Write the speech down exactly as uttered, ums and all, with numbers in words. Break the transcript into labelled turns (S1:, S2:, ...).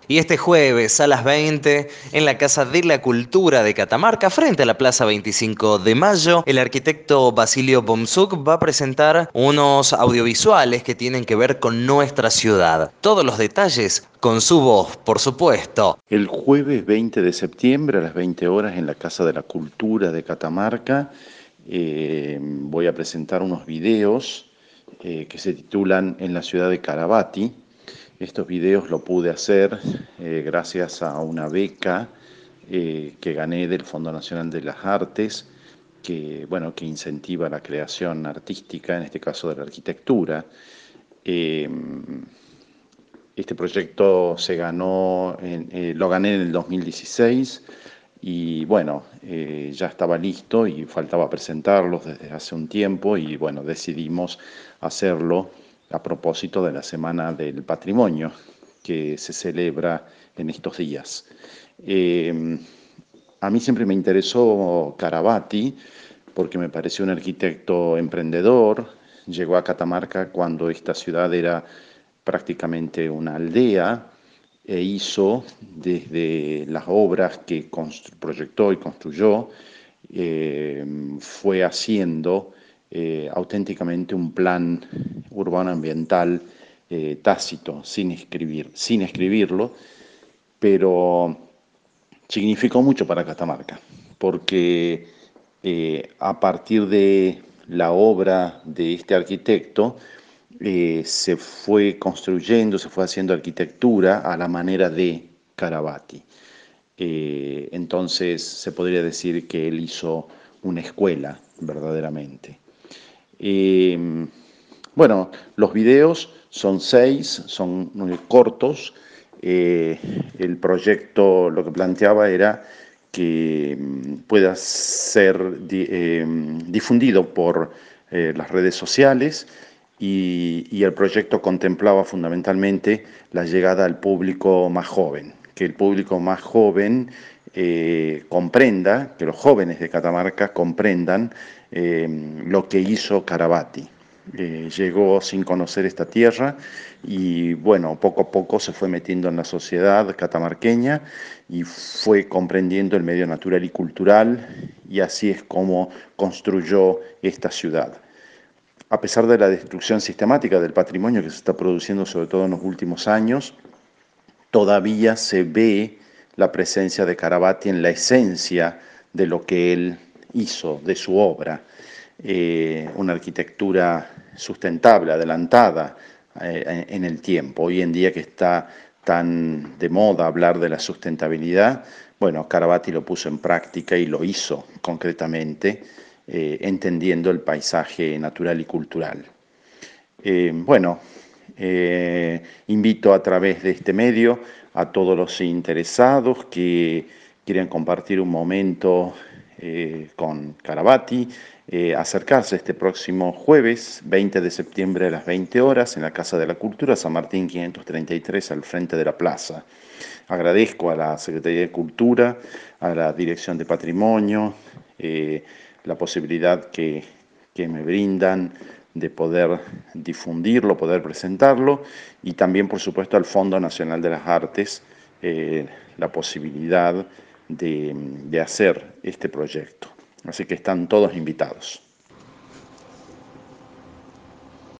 S1: Y este jueves a las veinte, en la Casa de la Cultura de Catamarca, frente a la Plaza veinticinco de Mayo, el arquitecto Basilio Bomzuk va a presentar unos audiovisuales que tienen que ver con nuestra ciudad. Todos los detalles con su voz, por supuesto.
S2: El jueves veinte de septiembre a las veinte horas en la Casa de la Cultura de Catamarca eh, voy a presentar unos videos eh, que se titulan En la ciudad de Carabati. Estos videos lo pude hacer eh, gracias a una beca eh, que gané del Fondo Nacional de las Artes, que, bueno, que incentiva la creación artística, en este caso de la arquitectura. Eh, este proyecto se ganó, en, eh, lo gané en el dos mil dieciséis y bueno, eh, ya estaba listo y faltaba presentarlo desde hace un tiempo y bueno, decidimos hacerlo a propósito de la Semana del Patrimonio que se celebra en estos días. Eh, a mí siempre me interesó Carabati porque me pareció un arquitecto emprendedor. Llegó a Catamarca cuando esta ciudad era prácticamente una aldea e hizo desde las obras que proyectó y construyó, eh, fue haciendo eh, auténticamente un plan urbano ambiental eh, tácito, sin escribir, sin escribirlo, pero significó mucho para Catamarca, porque eh, a partir de la obra de este arquitecto eh, se fue construyendo, se fue haciendo arquitectura a la manera de Carabati. Eh, entonces se podría decir que él hizo una escuela verdaderamente. Eh, bueno, los videos son seis, son eh, cortos. Eh, el proyecto lo que planteaba era que mm, pueda ser di, eh, difundido por eh, las redes sociales y, y el proyecto contemplaba fundamentalmente la llegada al público más joven, que el público más joven eh, comprenda, que los jóvenes de Catamarca comprendan eh, lo que hizo Carabati. Eh, llegó sin conocer esta tierra y bueno, poco a poco se fue metiendo en la sociedad catamarqueña y fue comprendiendo el medio natural y cultural y así es como construyó esta ciudad. A pesar de la destrucción sistemática del patrimonio que se está produciendo sobre todo en los últimos años, todavía se ve la presencia de Carabati en la esencia de lo que él hizo, de su obra. Eh, una arquitectura sustentable, adelantada eh, en el tiempo. Hoy en día que está tan de moda hablar de la sustentabilidad, bueno, Carabati lo puso en práctica y lo hizo concretamente, eh, entendiendo el paisaje natural y cultural. Eh, bueno, eh, invito a través de este medio a todos los interesados que quieran compartir un momento eh, con Carabati, eh, acercarse este próximo jueves veinte de septiembre a las veinte horas en la Casa de la Cultura, San Martín quinientos treinta y tres, al frente de la plaza. Agradezco a la Secretaría de Cultura, a la Dirección de Patrimonio, eh, la posibilidad que, que me brindan de poder difundirlo, poder presentarlo, y también, por supuesto, al Fondo Nacional de las Artes, eh, la posibilidad de, de hacer este proyecto. Así que están todos invitados.